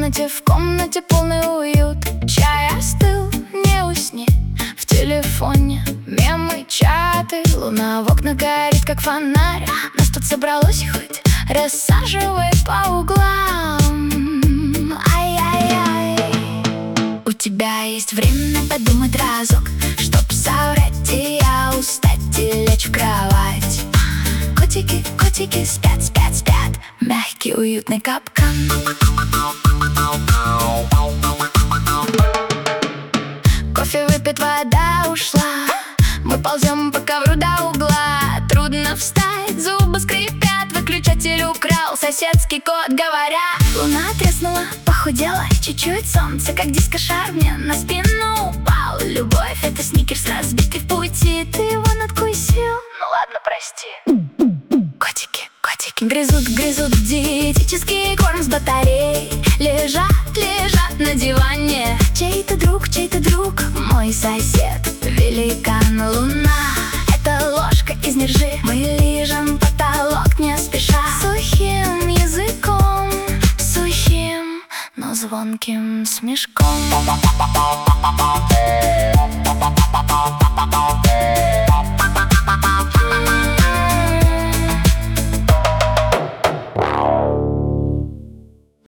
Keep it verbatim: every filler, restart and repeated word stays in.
комнате, в комнате полный уют. Чай остыл, не усни. В телефоне мемы, чаты. Луна в окна горит, как фонарь. Нас тут собралось хоть рассаживай по углам. Ай-яй-яй. У тебя есть время подумать разок, чтоб соврать и я устать и лечь в кровать. Котики, котики спят, спят, спят. Мягкий, уютный капкан. Кофе выпит, вода ушла. Мы ползем по ковру до угла. Трудно встать, зубы скрипят. Выключатель украл соседский кот, говоря. Луна треснула, похудела чуть-чуть. Солнце, как диско-шар, мне на спину упал. Любовь — это сникерс, разбитый в пути. Ты его надкусил, ну ладно, прости. Котики, котики грызут, грызут диетический корм с батарей. Лежат, лежат на диване. Чей-то друг, чей-то друг, мой сосед, великан Луна. Это ложка из нержи. Мы лижем потолок не спеша. Сухим языком, сухим, но звонким смешком.